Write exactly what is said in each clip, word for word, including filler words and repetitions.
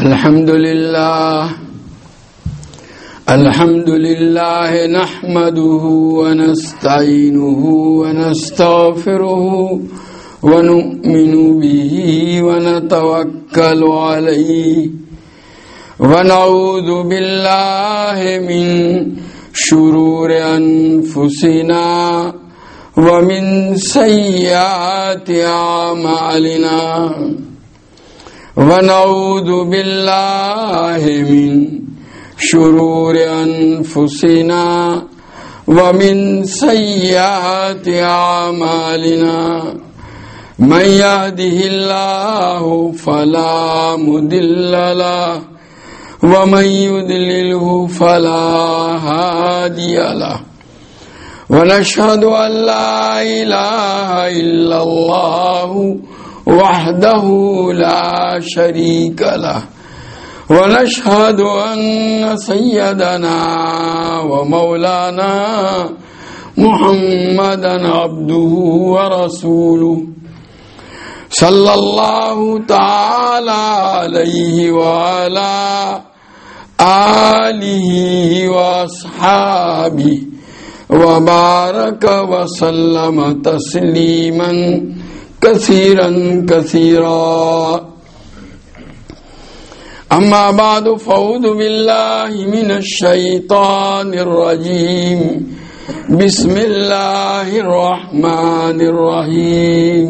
الحمد لله الحمد لله نحمده ونستعينه ونستغفره ونؤمن به ونتوكل عليه ونعوذ بالله من شرور أنفسنا ومن سيئات أعمالنا ونعوذ بالله من شرور أنفسنا ومن سيئات أعمالنا من يهده الله فلا مضل له ومن يضلله فلا هادي له ونشهد أن لا إله إلا الله وحده لا شريك له ونشهد أن سيدنا ومولانا محمدا عبده ورسوله صلى الله تعالى عليه وعلى آله وأصحابه وبارك وسلم تسليما كثيرا كثيرا أما بعد فأعوذ بالله من الشيطان الرجيم بسم الله الرحمن الرحيم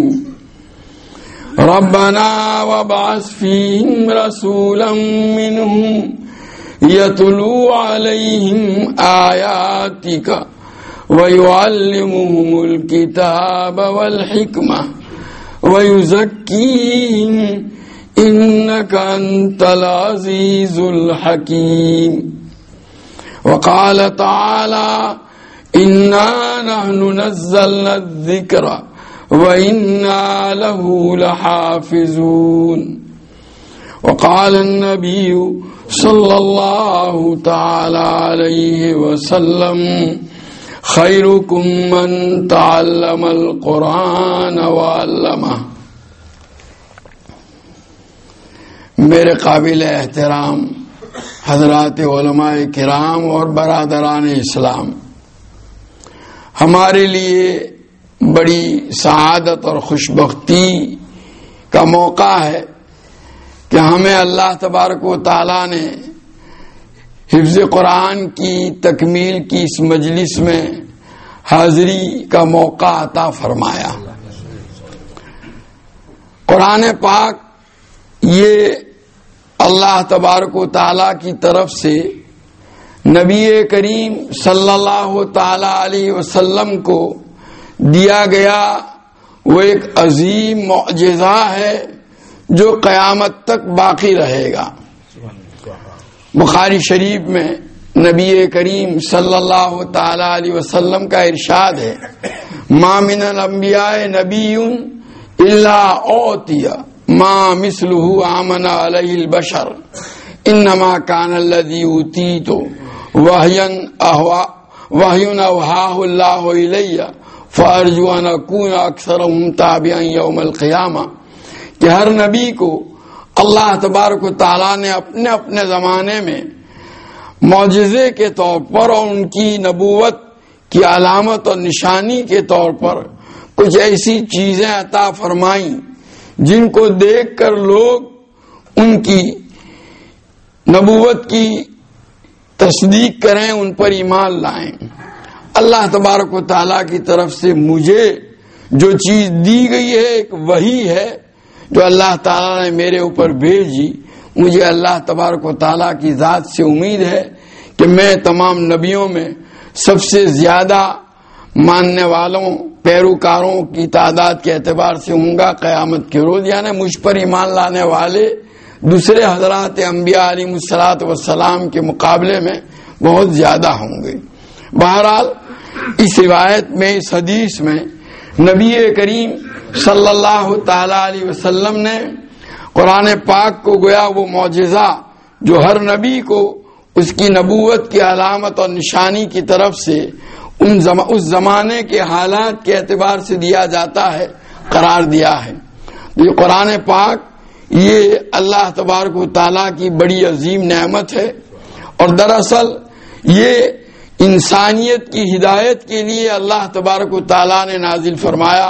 ربنا وابعث فيهم رسولا منهم يتلو عليهم آياتك ويعلمهم الكتاب والحكمة ويزكيهم إنك أنت العزيز الحكيم وقال تعالى إنا نحن نزلنا الذكر وإنا له لحافظون وقال النبي صلى الله تعالى عليه وسلم خيركم من تعلم القرآن وعلمه. میرے قابل احترام حضرات علماء کرام اور برادران اسلام، ہمارے لیے بڑی سعادت اور خوشبختی کا موقع ہے کہ ہمیں اللہ تبارک و تعالیٰ نے حفظ قرآن کی تکمیل کی اس مجلس میں حاضری کا موقع عطا فرمایا. قرآن پاک یہ اللہ تبارک و تعالیٰ کی طرف سے نبی کریم صلی اللہ تعالی علیہ وسلم کو دیا گیا وہ ایک عظیم معجزہ ہے جو قیامت تک باقی رہے گا. بخاری شریف میں نبی کریم صلی اللہ تعالی علیہ وسلم کا ارشاد ہے، ما من الانبیاء نبی الا اوتی ما مثلہ آمن علیہ البشر انما کان الذی اوتیت وحیا اوحاہ اللہ الی فارجو ان اکون اکثرهم تابعا یوم القیامہ، کہ ہر نبی کو اللہ تبارک و تعالیٰ نے اپنے اپنے زمانے میں معجزے کے طور پر اور ان کی نبوت کی علامت اور نشانی کے طور پر کچھ ایسی چیزیں عطا فرمائیں جن کو دیکھ کر لوگ ان کی نبوت کی تصدیق کریں، ان پر ایمان لائیں. اللہ تبارک و تعالیٰ کی طرف سے مجھے جو چیز دی گئی ہے ایک وحی ہے جو اللہ تعالیٰ نے میرے اوپر بھیجی. مجھے اللہ تبارک و تعالیٰ کی ذات سے امید ہے کہ میں تمام نبیوں میں سب سے زیادہ ماننے والوں پیروکاروں کی تعداد کے اعتبار سے ہوں گا قیامت کے روز، یعنی مجھ پر ایمان لانے والے دوسرے حضرات انبیاء علیہ الصلوۃ والسلام کے مقابلے میں بہت زیادہ ہوں گے. بہرحال اس روایت میں، اس حدیث میں نبی کریم صلی اللہ تعالی علیہ وسلم نے قرآن پاک کو گویا وہ معجزہ جو ہر نبی کو اس کی نبوت کی علامت اور نشانی کی طرف سے ان زم... اس زمانے کے حالات کے اعتبار سے دیا جاتا ہے قرار دیا ہے. یہ قرآن پاک یہ اللہ تبارک و تعالیٰ کی بڑی عظیم نعمت ہے، اور دراصل یہ انسانیت کی ہدایت کے لیے اللہ تبارک و تعالیٰ نے نازل فرمایا۔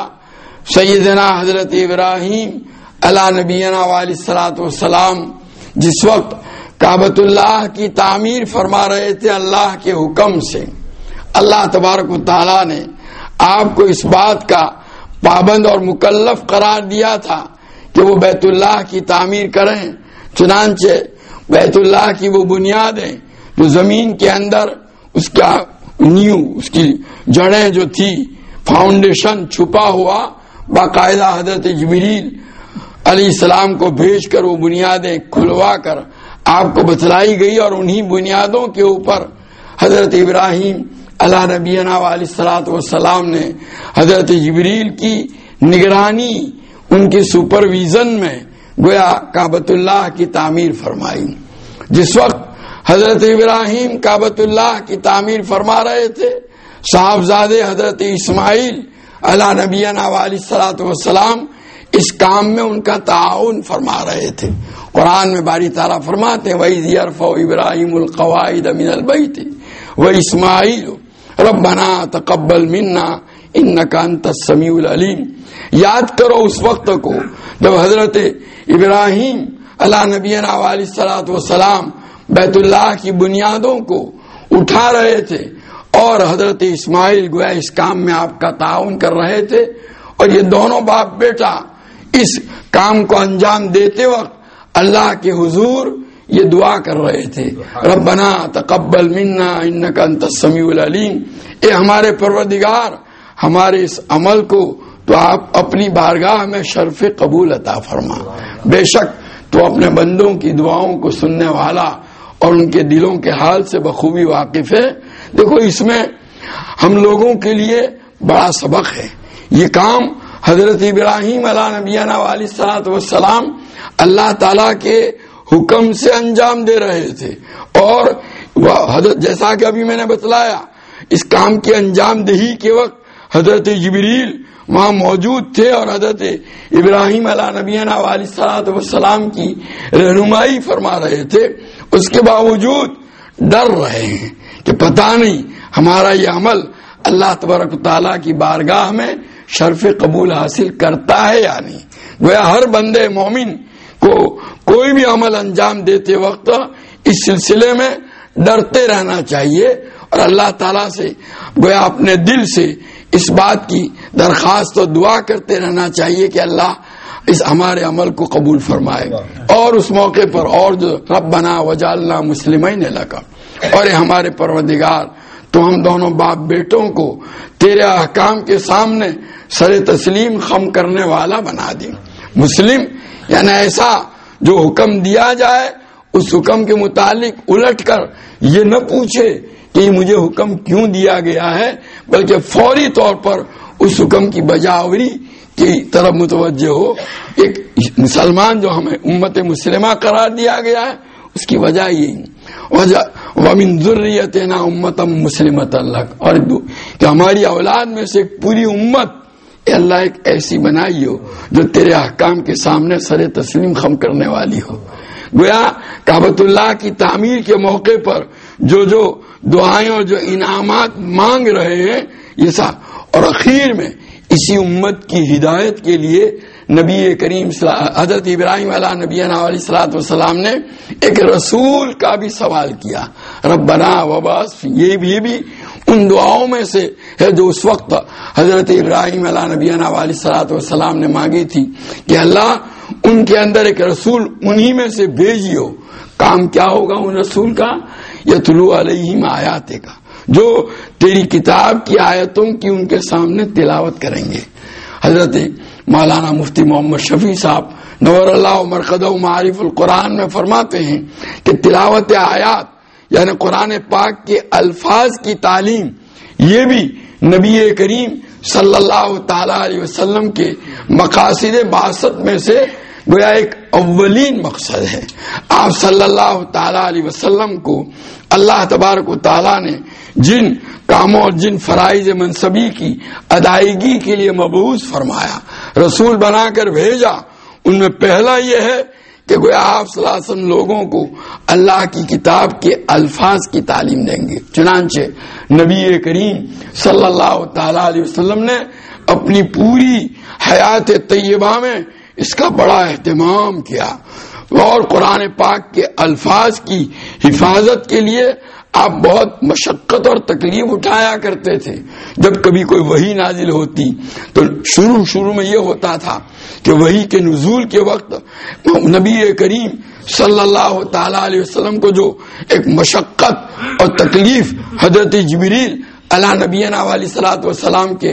سیدنا حضرت ابراہیم علی نبینا علیہ الصلوۃ والسلام جس وقت کعبۃ اللہ کی تعمیر فرما رہے تھے اللہ کے حکم سے، اللہ تبارک و تعالیٰ نے آپ کو اس بات کا پابند اور مکلف قرار دیا تھا کہ وہ بیت اللہ کی تعمیر کریں۔ چنانچہ بیت اللہ کی وہ بنیادیں جو زمین کے اندر اس کا نیو، اس کی جڑیں جو تھی، فاؤنڈیشن چھپا ہوا، باقاعدہ حضرت جبریل علیہ السلام کو بھیج کر وہ بنیادیں کھلوا کر آپ کو بتلائی گئی، اور انہی بنیادوں کے اوپر حضرت ابراہیم علی نبینا علیہ الصلوۃ والسلام نے حضرت جبریل کی نگرانی، ان کی سپرویژن میں گویا کعبۃ اللہ کی تعمیر فرمائی۔ جس وقت حضرت ابراہیم کعبۃ اللہ کی تعمیر فرما رہے تھے، صاحبزادے حضرت اسماعیل علی نبینا علیہ الصلوۃ والسلام اس کام میں ان کا تعاون فرما رہے تھے۔ قرآن میں باری تعالیٰ فرماتے ہیں وَإِذْ يَرْفَعُ إِبْرَاهِيمُ الْقَوَاعِدَ مِنَ الْبَيْتِ وَإِسْمَاعِيلُ رَبَّنَا تَقَبَّلْ مِنَّا إِنَّكَ أَنْتَ السَّمِيعُ الْعَلِيمُ۔ یاد کرو اس وقت کو جب حضرت ابراہیم علی نبینا علیہ الصلوۃ والسلام بیت اللہ کی بنیادوں کو اٹھا رہے تھے، اور حضرت اسماعیل گویا اس کام میں آپ کا تعاون کر رہے تھے، اور یہ دونوں باپ بیٹا اس کام کو انجام دیتے وقت اللہ کے حضور یہ دعا کر رہے تھے، ربنا تقبل منا انک انت السمیع العلیم، اے ہمارے پروردگار ہمارے اس عمل کو تو آپ اپنی بارگاہ میں شرف قبول عطا فرما، بے شک تو اپنے بندوں کی دعاؤں کو سننے والا اور ان کے دلوں کے حال سے بخوبی واقف ہے۔ دیکھو اس میں ہم لوگوں کے لیے بڑا سبق ہے۔ یہ کام حضرت ابراہیم علیہ نبینا علیہ الصلوۃ والسلام اللہ تعالیٰ کے حکم سے انجام دے رہے تھے، اور حضرت جیسا کہ ابھی میں نے بتلایا اس کام کی انجام دہی کے وقت حضرت جبریل وہاں موجود تھے، اور حضرت ابراہیم علیہ نبینا علیہ الصلوۃ والسلام کی رہنمائی فرما رہے تھے۔ اس کے باوجود ڈر رہے ہیں کہ پتہ نہیں ہمارا یہ عمل اللہ تبارک و تعالیٰ کی بارگاہ میں شرف قبول حاصل کرتا ہے یا نہیں۔ گویا ہر بندے مومن کو کوئی بھی عمل انجام دیتے وقت اس سلسلے میں ڈرتے رہنا چاہیے، اور اللہ تعالیٰ سے گویا اپنے دل سے اس بات کی درخواست و دعا کرتے رہنا چاہیے کہ اللہ اس ہمارے عمل کو قبول فرمائے۔ اور اس موقع پر اور جو ربنا وجعلنا مسلمین لک، اور ہمارے پروردگار تو ہم دونوں باپ بیٹوں کو تیرے احکام کے سامنے سر تسلیم خم کرنے والا بنا دیں۔ مسلم یعنی ایسا جو حکم دیا جائے اس حکم کے متعلق الٹ کر یہ نہ پوچھے کہ یہ مجھے حکم کیوں دیا گیا ہے، بلکہ فوری طور پر اس حکم کی بجاوری کی طرف متوجہ ہو۔ ایک مسلمان جو ہمیں امت مسلمہ قرار دیا گیا ہے اس کی وجہ یہی وَمِن ذُرِّيَّتِنَا أُمَّةً مُسْلِمَةً لَكَ، اور کہ ہماری اولاد میں سے ایک پوری امت اے اللہ ایک ایسی بنائی ہو جو تیرے احکام کے سامنے سر تسلیم خم کرنے والی ہو۔ گویا کعبۃ اللہ کی تعمیر کے موقع پر جو جو دعائیں اور جو انعامات مانگ رہے ہیں یہ سب، اور اخیر میں اسی امت کی ہدایت کے لیے نبی کریم حضرت ابراہیم علیہ نبینا علیہ الصلوۃ والسلام نے ایک رسول کا بھی سوال کیا، ربنا وبعث، یہ بھی, یہ بھی ان دعاؤں میں سے ہے جو اس وقت حضرت ابراہیم علیہ نبینا علیہ الصلوۃ والسلام نے مانگی تھی کہ اللہ ان کے اندر ایک رسول انہی میں سے بھیجیو۔ کام کیا ہوگا ان رسول کا؟ یتلو علیہم آیاتک، جو تیری کتاب کی آیتوں کی ان کے سامنے تلاوت کریں گے۔ حضرت مولانا مفتی محمد شفیع صاحب نور اللہ مرقدہ معارف القرآن میں فرماتے ہیں کہ تلاوت آیات یعنی قرآن پاک کے الفاظ کی تعلیم یہ بھی نبی کریم صلی اللہ تعالی علیہ وسلم کے مقاصد بعثت میں سے گویا ایک اولین مقصد ہے۔ آپ صلی اللہ تعالی علیہ وسلم کو اللہ تبارک و تعالی نے جن کاموں اور جن فرائض منصبی کی ادائیگی کے لیے مبعوث فرمایا، رسول بنا کر بھیجا، ان میں پہلا یہ ہے کہ گویا آپ صلی اللہ علیہ وسلم لوگوں کو اللہ کی کتاب کے الفاظ کی تعلیم دیں گے. چنانچہ نبی کریم صلی اللہ تعالی علیہ وسلم نے اپنی پوری حیات طیبہ میں اس کا بڑا اہتمام کیا اور قرآن پاک کے الفاظ کی حفاظت کے لیے آپ بہت مشقت اور تکلیف اٹھایا کرتے تھے. جب کبھی کوئی وحی نازل ہوتی تو شروع شروع میں یہ ہوتا تھا کہ وحی کے نزول کے وقت نبی کریم صلی اللہ تعالی علیہ وسلم کو جو ایک مشقت اور تکلیف حضرت جبریل علی نبینا علیہ الصلوۃ والسلام کے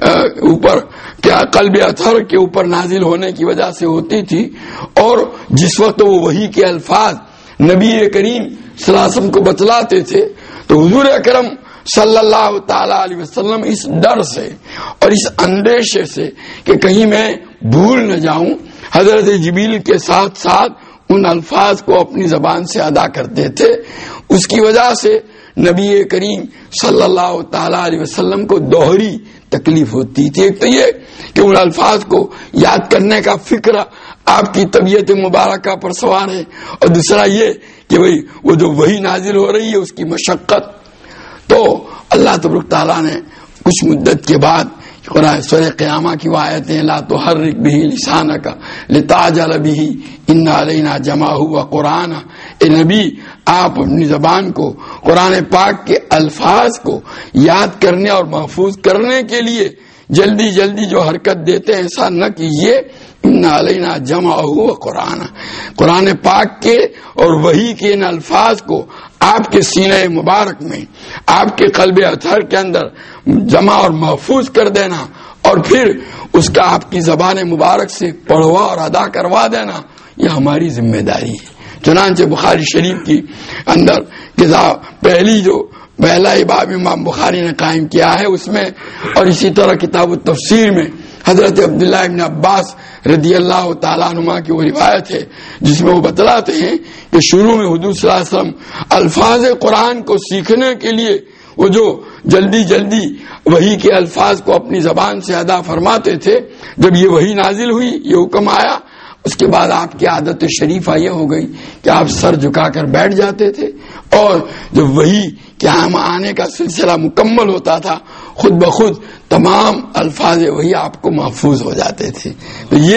اوپر کیا قلب اطہر کے اوپر نازل ہونے کی وجہ سے ہوتی تھی، اور جس وقت وہ وحی کے الفاظ نبی کریم صلی اللہ علیہ وسلم کو بتلاتے تھے تو حضور اکرم صلی اللہ تعالی علیہ وسلم اس ڈر سے اور اس اندیشے سے کہ کہیں میں بھول نہ جاؤں، حضرت جبریل کے ساتھ ساتھ ان الفاظ کو اپنی زبان سے ادا کرتے تھے. اس کی وجہ سے نبی کریم صلی اللہ تعالی علیہ وسلم کو دوہری تکلیف ہوتی تھی. ایک تو یہ کہ ان الفاظ کو یاد کرنے کا فکر آپ کی طبیعت مبارکہ پر سوار ہے، اور دوسرا یہ کہ بھئی وہ جو وحی نازل ہو رہی ہے اس کی مشقت. تو اللہ تبارک تعالیٰ نے کچھ مدت کے بعد قرآن سورہ قیامہ کی آیتیں لا تحرک بہ لسانک لتعجل بہ ان علینا جمعہ وقرآن، اے نبی آپ اپنی زبان کو قرآن پاک کے الفاظ کو یاد کرنے اور محفوظ کرنے کے لیے جلدی جلدی جو حرکت دیتے ہیں ایسا نہ کیجیے. ان علینا جمعہ وقرآن، قرآن پاک کے اور وحی کے ان الفاظ کو آپ کے سینہ مبارک میں، آپ کے قلب اطہر کے اندر جمع اور محفوظ کر دینا، اور پھر اس کا آپ کی زبان مبارک سے پڑھوا اور ادا کروا دینا، یہ ہماری ذمہ داری ہے. چنانچہ بخاری شریف کی اندر کتاب پہلی جو پہلا باب امام بخاری نے قائم کیا ہے اس میں، اور اسی طرح کتاب التفسیر میں حضرت عبداللہ ابن عباس رضی اللہ تعالیٰ عنہ کی وہ روایت ہے جس میں وہ بتلاتے ہیں کہ شروع میں حضور صلی اللہ علیہ وسلم الفاظ قرآن کو سیکھنے کے لیے وہ جو جلدی جلدی وحی کے الفاظ کو اپنی زبان سے ادا فرماتے تھے. جب یہ وحی نازل ہوئی، یہ حکم آیا، اس کے بعد آپ کی عادت شریفہ یہ ہو گئی کہ آپ سر جھکا کر بیٹھ جاتے تھے، اور جب وحی کے آنے کا سلسلہ مکمل ہوتا تھا خود بخود تمام الفاظ وحی آپ کو محفوظ ہو جاتے تھے. تو یہ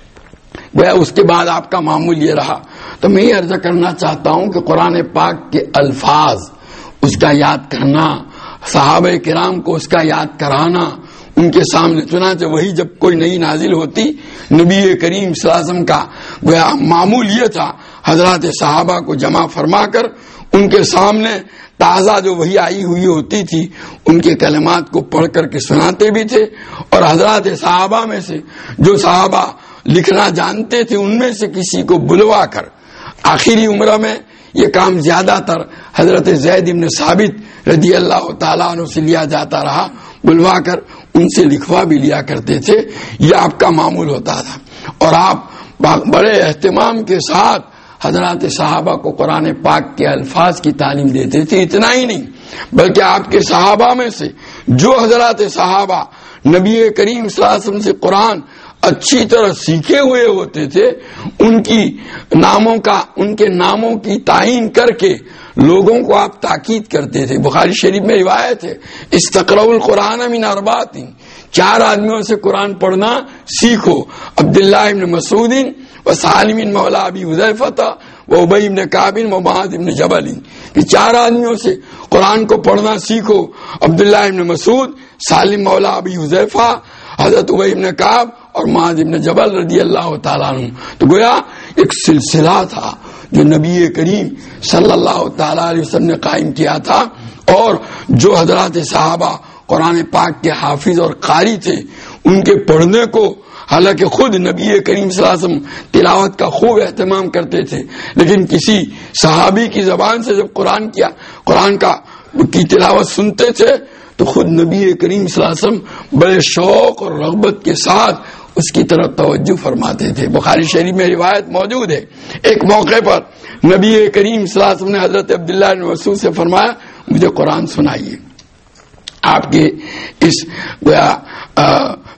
گویا اس کے بعد آپ کا معمول یہ رہا. تو میں یہ عرض کرنا چاہتا ہوں کہ قرآن پاک کے الفاظ اس کا یاد کرنا، صحابہ کرام کو اس کا یاد کرانا ان کے سامنے. چنانچہ وہی جب کوئی نئی نازل ہوتی نبی کریم صلی اللہ علیہ وسلم کا گویا معمول یہ تھا حضرات صحابہ کو جمع فرما کر ان کے سامنے تازہ جو وحی آئی ہوئی ہوتی تھی ان کے کلمات کو پڑھ کر کے سناتے بھی تھے، اور حضرات صحابہ میں سے جو صحابہ لکھنا جانتے تھے ان میں سے کسی کو بلوا کر، آخری عمرہ میں یہ کام زیادہ تر حضرت زید بن ثابت رضی اللہ تعالیٰ عنہ سے لیا جاتا رہا، بلوا کر ان سے لکھوا بھی لیا کرتے تھے. یہ آپ کا معمول ہوتا تھا، اور آپ بڑے اہتمام کے ساتھ حضرات صحابہ کو قرآن پاک کے الفاظ کی تعلیم دیتے تھے. اتنا ہی نہیں بلکہ آپ کے صحابہ میں سے جو حضرات صحابہ نبی کریم صلی اللہ علیہ وسلم سے قرآن اچھی طرح سیکھے ہوئے ہوتے تھے ان کی ناموں کا ان کے ناموں کی تعین کر کے لوگوں کو آپ تاکید کرتے تھے. بخاری شریف میں روایت ہے استقرؤ القرآن من اربعۃ، چار آدمیوں سے قرآن پڑھنا سیکھو، عبداللہ ابن مسعود و سالم مولا ابی حذیفہ و ابی بن کعب و معاذ بن جبل، کہ چار آدمیوں سے قرآن کو پڑھنا سیکھو، عبداللہ ابن مسعود، سالم مولا ابی حذیفہ، حضرت ابی بن کعب اور معاذ بن جبل رضی اللہ تعالیٰ عنہ. تو گویا ایک سلسلہ تھا جو نبی کریم صلی اللہ تعالیٰ علیہ وسلم نے قائم کیا تھا، اور جو حضرات صحابہ قرآن پاک کے حافظ اور قاری تھے ان کے پڑھنے کو، حالانکہ خود نبی کریم صلی اللہ علیہ وسلم تلاوت کا خوب اہتمام کرتے تھے، لیکن کسی صحابی کی زبان سے جب قرآن کیا قرآن کا کی تلاوت سنتے تھے تو خود نبی کریم صلی اللہ علیہ وسلم بڑے شوق اور رغبت کے ساتھ اس کی طرف توجہ فرماتے تھے. بخاری شریف میں روایت موجود ہے ایک موقع پر نبی کریم صلی اللہ علیہ وسلم نے حضرت عبداللہ بن مسعود سے فرمایا مجھے قرآن سنائیے. آپ کے اس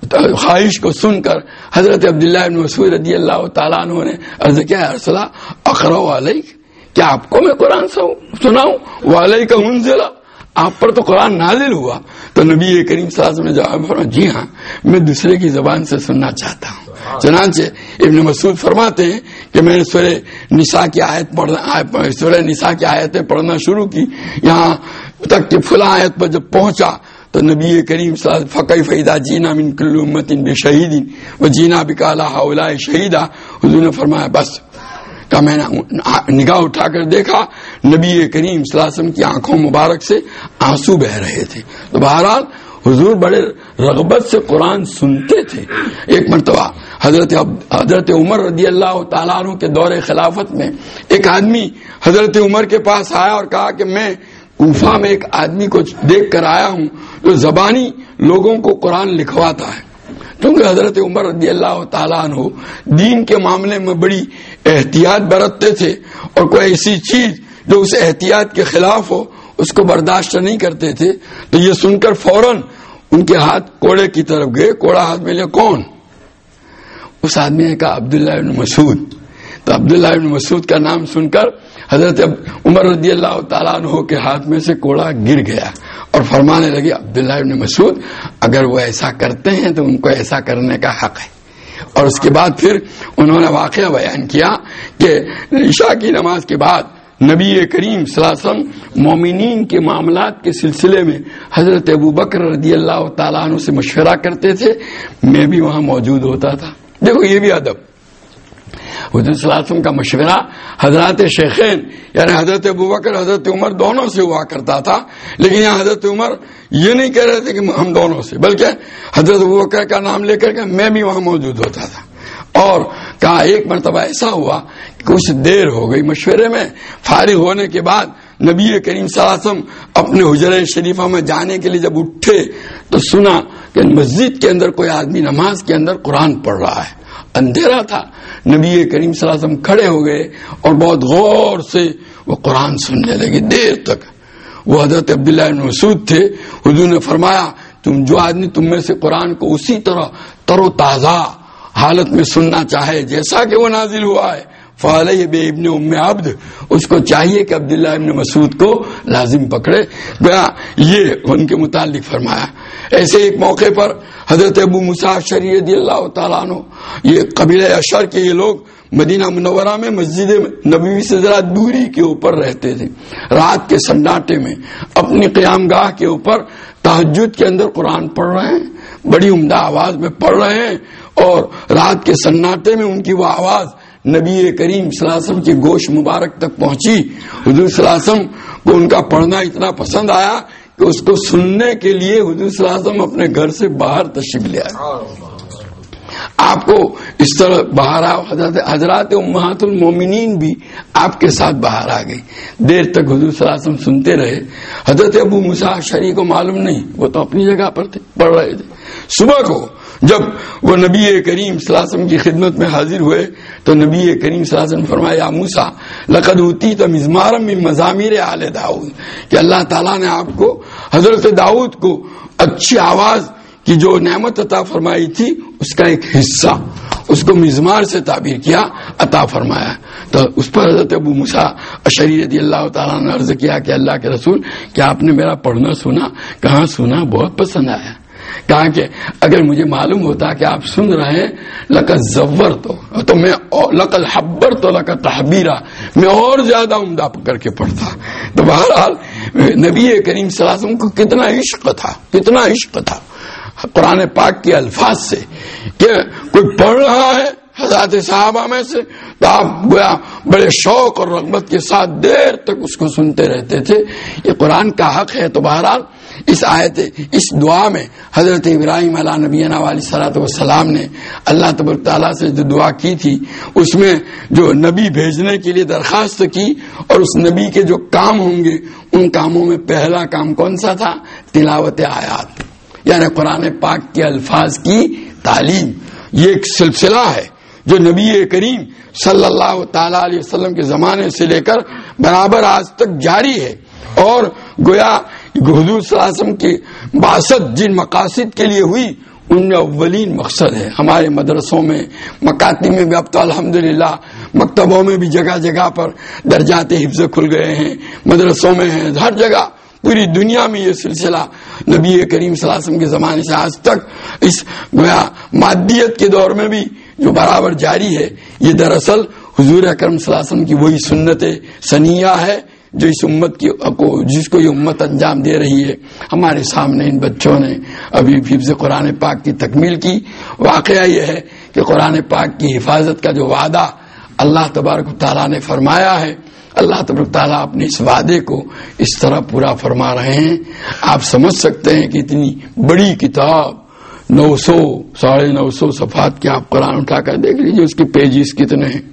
خواہش کو سن کر حضرت عبداللہ بن مسعود رضی اللہ تعالیٰ عنہ نے عرض کیا یا رسول اللہ اقرأ علیک، کیا آپ کو میں قرآن سناؤں؟ وعلیک انزل، آپ پر تو قرآن نازل ہوا. تو نبی کریم صلی اللہ علیہ وسلم نے جواب فرمایا جی ہاں میں دوسرے کی زبان سے سننا چاہتا ہوں. چنانچہ ابن مسعود فرماتے ہیں کہ میں نے سورہ نساء کی آیت پڑھنا سورہ نساء کی آیتیں پڑھنا شروع کی، یہاں تک کہ فلاں آیت پر جب پہنچا تو نبی کریم صلی اللہ علیہ وسلم فَكَيْفَ إِذَا جِئْنَا مِنْ كُلِّ أُمَّةٍ بِشَهِيدٍ وَجِئْنَا بِكَ عَلَىٰ هَؤُلَاءِ شَهِيدًا. حضور نے فرمایا بس کہ میں نے نگاہ اٹھا کر دیکھا نبی کریم صلی اللہ علیہ وسلم کی آنکھوں مبارک سے آنسو بہ رہے تھے. تو بہرحال حضور بڑے رغبت سے قرآن سنتے تھے. ایک مرتبہ حضرت حضرت عمر رضی اللہ تعالیٰ عنہ کے دور خلافت میں ایک آدمی حضرت عمر کے پاس آیا اور کہا کہ میں کوفہ میں ایک آدمی کو دیکھ کر آیا ہوں جو زبانی لوگوں کو قرآن لکھواتا ہے. کیونکہ حضرت عمر رضی اللہ تعالیٰ عنہ دین کے معاملے میں بڑی احتیاط برتتے تھے اور کوئی ایسی چیز جو اس احتیاط کے خلاف ہو اس کو برداشت نہیں کرتے تھے. تو یہ سن کر فوراً ان کے ہاتھ کوڑے کی طرف گئے. کوڑا ہاتھ میں لیا کون؟ اس آدمی نے کہا عبداللہ بن مسعود. تو عبداللہ بن مسعود کا نام سن کر حضرت عمر رضی اللہ تعالیٰ عنہ کے ہاتھ میں سے کوڑا گر گیا اور فرمانے لگے عبداللہ بن مسعود اگر وہ ایسا کرتے ہیں تو ان کو ایسا کرنے کا حق ہے. اور اس کے بعد پھر انہوں نے واقعہ بیان کیا کہ عشاء کی نماز کے بعد نبی کریم صلی اللہ علیہ وسلم مومنین کے معاملات کے سلسلے میں حضرت ابوبکر رضی اللہ تعالیٰ عنہ سے مشورہ کرتے تھے. میں بھی وہاں موجود ہوتا تھا. دیکھو یہ بھی ادب. حضرت صلی اللہ علیہ وسلم کا مشورہ حضرات شیخین یعنی حضرت ابوبکر حضرت عمر دونوں سے ہوا کرتا تھا، لیکن یہاں حضرت عمر یہ نہیں کہہ رہے تھے کہ ہم دونوں سے، بلکہ حضرت ابوبکر کا نام لے کر کے میں بھی وہاں موجود ہوتا تھا. اور کہا ایک مرتبہ ایسا ہوا کہ کچھ دیر ہو گئی مشورے میں. فارغ ہونے کے بعد نبی کریم صلی اللہ علیہ وسلم اپنے حجرہ شریفہ میں جانے کے لیے جب اٹھے تو سنا کہ مسجد کے اندر کوئی آدمی نماز کے اندر قرآن پڑھ رہا ہے. اندھیرا تھا. نبی کریم صلی اللہ علیہ وسلم کھڑے ہو گئے اور بہت غور سے وہ قرآن سننے لگے دیر تک. وہ حضرت عبداللہ بن مسعود تھے. حضور نے فرمایا تم جو آدمی تم میں سے قرآن کو اسی طرح تر و تازہ حالت میں سننا چاہے جیسا کہ وہ نازل ہوا ہے فعلیہ بے ابن ام عبد، اس کو چاہیے کہ عبداللہ ابن مسعود کو لازم پکڑے. گیا یہ ان کے متعلق فرمایا. ایسے ایک موقع پر حضرت ابو موسیٰ اشعری رضی اللہ تعالیٰ عنہ، یہ قبیلہ اشعر کے یہ لوگ مدینہ منورہ میں مسجد نبوی سے ذرا دوری کے اوپر رہتے تھے. رات کے سناٹے میں اپنی قیام گاہ کے اوپر تہجد کے اندر قرآن پڑھ رہے ہیں، بڑی عمدہ آواز میں پڑھ رہے ہیں اور رات کے سناٹے میں ان کی وہ آواز نبی کریم صلی اللہ علیہ وسلم کی گوش مبارک تک پہنچی. حضور صلی اللہ علیہ وسلم کو ان کا پڑھنا اتنا پسند آیا کہ اس کو سننے کے لیے حضور صلی اللہ علیہ وسلم اپنے گھر سے باہر تشریف لے آئے. آپ کو اس طرح باہر آ حضرت حضرات امہات المومنین بھی آپ کے ساتھ باہر آ گئی. دیر تک حضور صلی اللہ علیہ وسلم سنتے رہے. حضرت ابو موسیٰ اشعری کو معلوم نہیں، وہ تو اپنی جگہ پر تھے پڑھ رہے تھے. صبح کو جب وہ نبی کریم صلی اللہ علیہ وسلم کی خدمت میں حاضر ہوئے تو نبی کریم صلی اللہ علیہ وسلم فرمایا یا موسیٰ لقد اوتیت مزمارا من مزامیر آل داؤد، کہ اللہ تعالیٰ نے آپ کو حضرت داؤد کو اچھی آواز کی جو نعمت عطا فرمائی تھی اس کا ایک حصہ اس کو مزمار سے تعبیر کیا عطا فرمایا. تو اس پر حضرت ابو موسیٰ اشعری رضی اللہ تعالیٰ نے عرض کیا کہ اللہ کے رسول کیا آپ نے میرا پڑھنا سنا؟ کہاں سنا، بہت پسند آیا. کہا کہ اگر مجھے معلوم ہوتا کہ آپ سن رہے ہیں لقد زور تو تو میں لقد حبر تو لقد تحبیرا میں اور زیادہ عمدہ کر کے پڑھتا. تو بہرحال نبی کریم صلی اللہ علیہ وسلم کو کتنا عشق تھا کتنا عشق تھا قرآن پاک کے الفاظ سے کہ کوئی پڑھ رہا ہے حضرات صحابہ میں سے تو آپ گویا بڑے شوق اور رغبت کے ساتھ دیر تک اس کو سنتے رہتے تھے. یہ قرآن کا حق ہے. تو بہرحال اس آیت اس دعا میں حضرت ابراہیم علیہ نبینا علیہ الصلوۃ والسلام نے اللہ تبارک تعالیٰ سے جو دعا کی تھی اس میں جو نبی بھیجنے کے لیے درخواست کی اور اس نبی کے جو کام ہوں گے ان کاموں میں پہلا کام کون سا تھا؟ تلاوت آیات، یعنی قرآن پاک کے الفاظ کی تعلیم. یہ ایک سلسلہ ہے جو نبی کریم صلی اللہ تعالی علیہ وسلم کے زمانے سے لے کر برابر آج تک جاری ہے. اور گویا حضور صلی اللہ علیہ وسلم کی بعثت جن مقاصد کے لیے ہوئی ان میں اولین مقصد ہے. ہمارے مدرسوں میں مکاتب میں بھی اب تو الحمدللہ مکتبوں میں بھی جگہ جگہ پر درجات حفظ کھل گئے ہیں, مدرسوں میں ہیں, ہر جگہ پوری دنیا میں یہ سلسلہ نبی کریم صلی اللہ علیہ وسلم کے زمانے سے آج تک اس گویا مادیت کے دور میں بھی جو برابر جاری ہے. یہ دراصل حضور اکرم صلی اللہ علیہ وسلم کی وہی سنت سنیہ ہے جو اس امت کی کو جس کو یہ امت انجام دے رہی ہے. ہمارے سامنے ان بچوں نے ابھی حفظ قرآن پاک کی تکمیل کی. واقعہ یہ ہے کہ قرآن پاک کی حفاظت کا جو وعدہ اللہ تبارک و تعالیٰ نے فرمایا ہے, اللہ تبارک و تعالیٰ اپنے اس وعدے کو اس طرح پورا فرما رہے ہیں. آپ سمجھ سکتے ہیں کہ اتنی بڑی کتاب نو سو ساڑھے نو سو صفحات کی آپ قرآن اٹھا کر دیکھ لیجیے اس کے پیجز کتنے ہیں.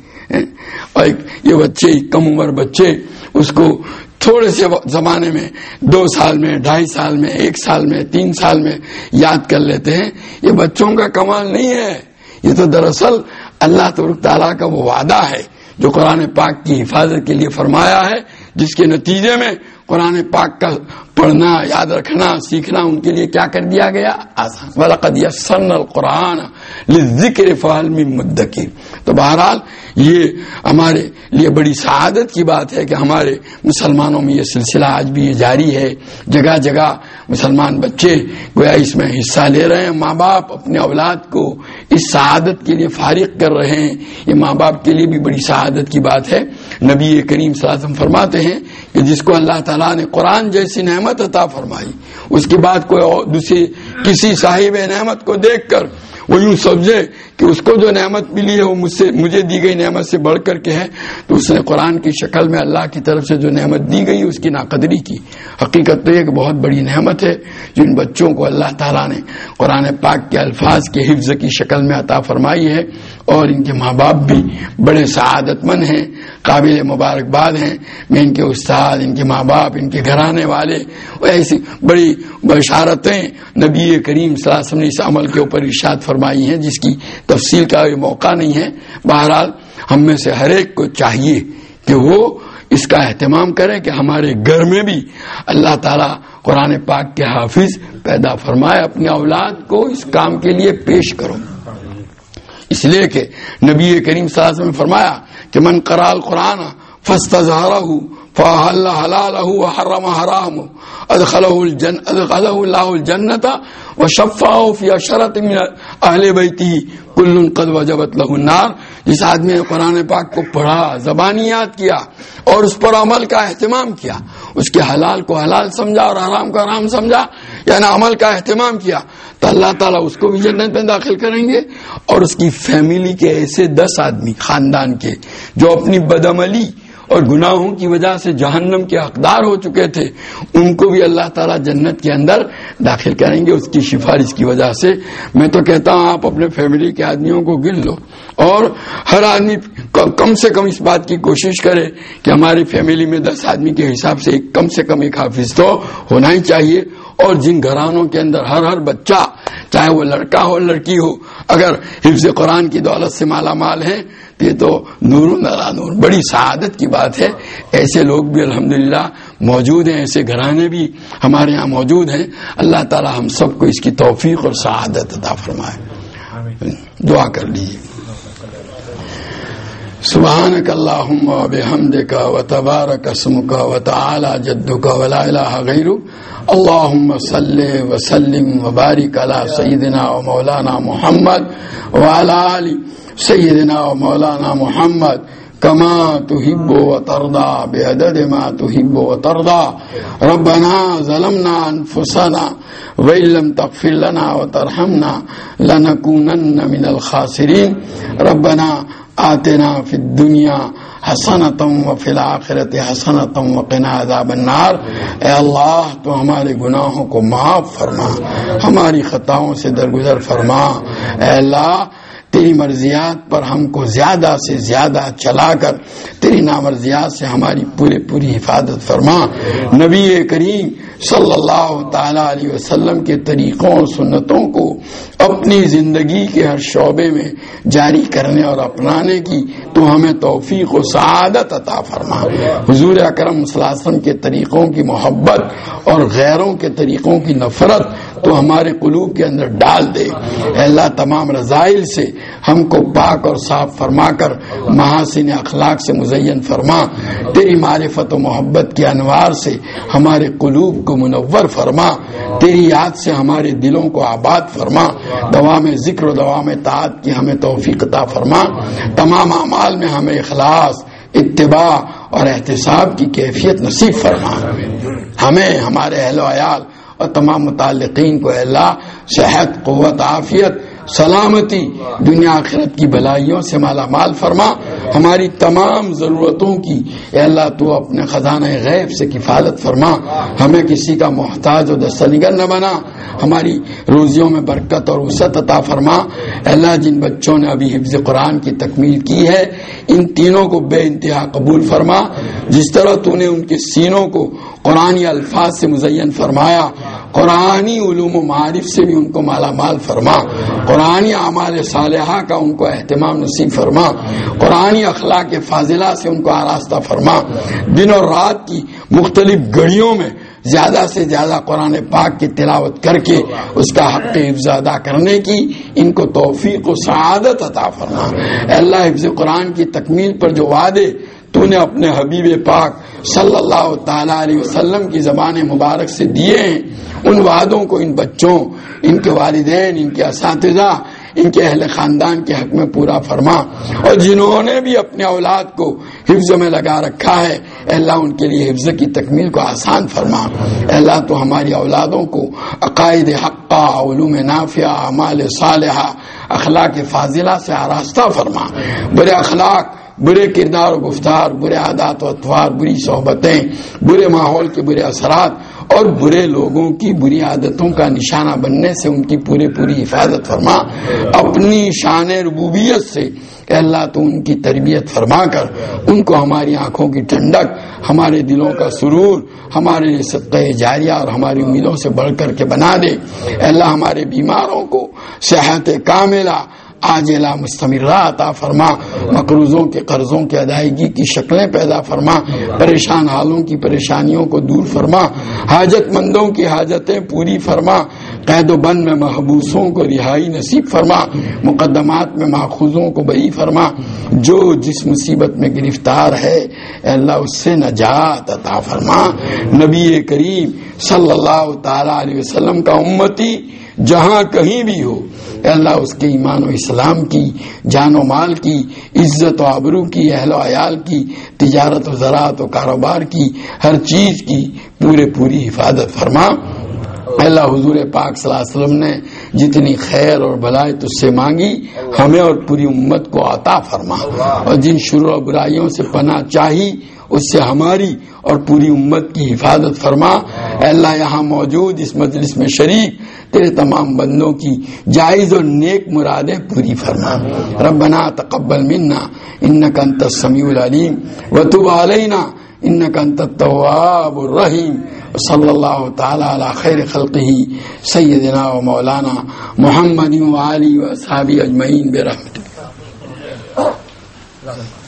اور یہ بچے کم عمر بچے اس کو تھوڑے سے زمانے میں دو سال میں, ڈھائی سال میں, ایک سال میں, تین سال میں یاد کر لیتے ہیں. یہ بچوں کا کمال نہیں ہے, یہ تو دراصل اللہ تبارک تعالیٰ کا وہ وعدہ ہے جو قرآن پاک کی حفاظت کے لیے فرمایا ہے, جس کے نتیجے میں قرآن پاک کا پڑھنا, یاد رکھنا, سیکھنا ان کے لیے کیا کر دیا گیا, آسان. وَلَقَدْ يَسَّرْنَا الْقُرْآنَ لِلذِّكْرِ فَهَلْ مِن مُدَّكِرٍ. تو بہرحال یہ ہمارے لیے بڑی سعادت کی بات ہے کہ ہمارے مسلمانوں میں یہ سلسلہ آج بھی یہ جاری ہے. جگہ جگہ مسلمان بچے گویا اس میں حصہ لے رہے ہیں. ماں باپ اپنے اولاد کو اس سعادت کے لیے فارغ کر رہے ہیں. یہ ماں باپ کے لیے بھی بڑی سعادت کی بات ہے. نبی کریم صلی اللہ علیہ وسلم فرماتے ہیں کہ جس کو اللہ تعالیٰ نے قرآن جیسی نعمت عطا فرمائی, اس کے بعد کوئی اور دوسری کسی صاحب نعمت کو دیکھ کر وہ یوں سمجھے کہ اس کو جو نعمت ملی ہے وہ مجھ سے مجھے دی گئی نعمت سے بڑھ کر کے ہے, تو اس نے قرآن کی شکل میں اللہ کی طرف سے جو نعمت دی گئی اس کی ناقدری کی. حقیقت تو یہ کہ بہت بڑی نعمت ہے جن بچوں کو اللہ تعالیٰ نے قرآن پاک کے الفاظ کے حفظ کی شکل میں عطا فرمائی ہے, اور ان کے ماں باپ بھی بڑے سعادت مند ہیں, قابل مبارکباد ہیں. میں ان کے استاد, ان کے ماں باپ, ان کے گھرانے والے, ایسی بڑی بشارتیں نبی کریم صلی اللہ علیہ وسلم نے اس عمل کے اوپر ارشاد فرمائی ہیں جس کی تفصیل کا یہ موقع نہیں ہے. بہرحال ہم میں سے ہر ایک کو چاہیے کہ وہ اس کا اہتمام کرے کہ ہمارے گھر میں بھی اللہ تعالیٰ قرآن پاک کے حافظ پیدا فرمائے. اپنی اولاد کو اس کام کے لیے پیش کرو, اس لیے کہ نبی کریم صلی اللہ علیہ وسلم نے فرمایا کہ من قرأ القرآن فاستظهره فأحل حلاله وحرم حرامه ادخله الجنة ادخله الله الجنة وشفعه في عشرة من اہل بیته کل قد وجبت له النار. جس آدمی نے قرآن پاک کو پڑھا, زبانی یاد کیا اور اس پر عمل کا اہتمام کیا, اس کے حلال کو حلال سمجھا اور حرام کو حرام سمجھا, یعنی عمل کا اہتمام کیا, تو اللہ تعالیٰ اس کو بھی جنت میں داخل کریں گے. اور اس کی فیملی کے ایسے دس آدمی خاندان کے جو اپنی بدعملی اور گناہوں کی وجہ سے جہنم کے حقدار ہو چکے تھے, ان کو بھی اللہ تعالیٰ جنت کے اندر داخل کریں گے اس کی سفارش کی وجہ سے. میں تو کہتا ہوں آپ اپنے فیملی کے آدمیوں کو گن لو, اور ہر آدمی کم سے کم اس بات کی کوشش کرے کہ ہماری فیملی میں دس آدمی کے حساب سے ایک کم سے کم ایک حافظ تو ہونا ہی چاہیے. اور جن گھرانوں کے اندر ہر ہر بچہ, چاہے وہ لڑکا ہو لڑکی ہو, اگر حفظ قرآن کی دولت سے مالا مال ہے تو یہ تو نور نرا نور, بڑی سعادت کی بات ہے. ایسے لوگ بھی الحمدللہ موجود ہیں, ایسے گھرانے بھی ہمارے ہاں موجود ہیں. اللہ تعالی ہم سب کو اس کی توفیق اور سعادت عطا فرمائے. دعا کر لیجیے. سبحانک اللہم و بحمدک و تبارک اسمک و تعالی جدک و لا الہ غیرک. اللہم صلی وسلم وبارک علی سیدنا و مولانا محمد و علی آل سیدنا و مولانا محمد کما تحب و ترضى بعدد ما تحب و ترضى. ربنا ظلمنا انفسنا وإن لم تغفر لنا وترحمنا لنكونن من الخاسرين. ربنا آتنا فی الدنیا حسنۃ وفی الآخرۃ حسنۃ وقنا عذاب النار. اے اللہ تو ہمارے گناہوں کو معاف فرما, ہماری خطاؤں سے درگزر فرما. اے اللہ تیری مرضیات پر ہم کو زیادہ سے زیادہ چلا کر تیری نامرضیات سے ہماری پورے پوری حفاظت فرما. نبی کریم صلی اللہ تعالی علیہ وسلم کے طریقوں اور سنتوں کو اپنی زندگی کے ہر شعبے میں جاری کرنے اور اپنانے کی تو ہمیں توفیق و سعادت عطا فرما. حضور اکرم صلی اللہ علیہ وسلم کے طریقوں کی محبت اور غیروں کے طریقوں کی نفرت تو ہمارے قلوب کے اندر ڈال دے. اے اللہ تمام رذائل سے ہم کو پاک اور صاف فرما کر محاسن اخلاق سے مزین فرما. تیری معرفت و محبت کے انوار سے ہمارے قلوب کو منور فرما. تیری یاد سے ہمارے دلوں کو آباد فرما. دوام ذکر و دوام طاعت کی ہمیں توفیق عطا فرما. تمام اعمال میں ہمیں اخلاص، اتباع اور احتساب کی کیفیت نصیب فرما. ہمیں، ہمارے اہل و عیال اور تمام متعلقین کو اے اللہ صحت، قوت، عافیت، سلامتی، دنیا آخرت کی بھلائیوں سے مالا مال فرما. ہماری تمام ضرورتوں کی اے اللہ تو اپنے خزانہ غیب سے کفالت فرما. ہمیں کسی کا محتاج و دستنگر نہ بنا. ہماری روزیوں میں برکت اور وسعت عطا فرما. اے اللہ جن بچوں نے ابھی حفظ قرآن کی تکمیل کی ہے ان تینوں کو بے انتہا قبول فرما. جس طرح تو نے ان کے سینوں کو قرآنی الفاظ سے مزین فرمایا، قرآنی علوم و معارف سے بھی ان کو مالا مال فرما. قرآنی اعمال صالحہ کا ان کو اہتمام نصیب فرما. قرآنی اخلاق فاضلہ سے ان کو آراستہ فرما. دن اور رات کی مختلف گھڑیوں میں زیادہ سے زیادہ قرآن پاک کی تلاوت کر کے اس کا حق حفظ ادا کرنے کی ان کو توفیق و سعادت عطا فرما. اے اللہ حفظ قرآن کی تکمیل پر جو وعدے تو نے اپنے حبیب پاک صلی اللہ تعالی علیہ وسلم کی زبان مبارک سے دیے ہیں ان وعدوں کو ان بچوں، ان کے والدین، ان کے اساتذہ، ان کے اہل خاندان کے حق میں پورا فرما. اور جنہوں نے بھی اپنے اولاد کو حفظ میں لگا رکھا ہے اے اللہ ان کے لیے حفظ کی تکمیل کو آسان فرما. اے اللہ تو ہماری اولادوں کو عقائد حقہ، علوم نافعہ، اعمال صالحہ، اخلاق فاضلہ سے آراستہ فرما. برے اخلاق، برے کردار و گفتار، برے عادات و اطوار، بری صحبتیں، برے ماحول کے برے اثرات اور برے لوگوں کی بری عادتوں کا نشانہ بننے سے ان کی پوری پوری حفاظت فرما. اپنی شان ربوبیت سے کہ اللہ تو ان کی تربیت فرما کر ان کو ہماری آنکھوں کی ٹھنڈک، ہمارے دلوں کا سرور، ہمارے صدقہ جاریہ اور ہماری امیدوں سے بڑھ کر کے بنا دے. اے اللہ ہمارے بیماروں کو صحت کاملہ عاجلہ مستمرہ عطا فرما. مقروضوں کے قرضوں کی ادائیگی کی شکلیں پیدا فرما. پریشان حالوں کی پریشانیوں کو دور فرما. حاجت مندوں کی حاجتیں پوری فرما. قید و بند میں محبوسوں کو رہائی نصیب فرما. مقدمات میں ماخوذوں کو بری فرما. جو جس مصیبت میں گرفتار ہے اے اللہ اس سے نجات عطا فرما. نبی کریم صلی اللہ تعالی علیہ وسلم کا امتی جہاں کہیں بھی ہو اے اللہ اس کے ایمان و اسلام کی، جان و مال کی، عزت و آبرو کی، اہل و عیال کی، تجارت و زراعت و کاروبار کی، ہر چیز کی پورے پوری حفاظت فرما. اللہ حضور پاک صلی اللہ علیہ وسلم نے جتنی خیر اور بھلائی تجھ سے مانگی ہمیں اور پوری امت کو عطا فرما. اور جن شرور و برائیوں سے پناہ چاہی اس سے ہماری اور پوری امت کی حفاظت فرما. اے اللہ یہاں موجود اس مجلس میں شریک تیرے تمام بندوں کی جائز اور نیک مرادیں پوری فرما. ربنا تقبل منا انک انت السمیع العلیم وتب علینا انک انت التواب الرحیم. صلی اللہ تعالی علی خیر خلقہ سیدنا و مولانا محمد و آلہ و اصحابہ اجمعین برحمتک.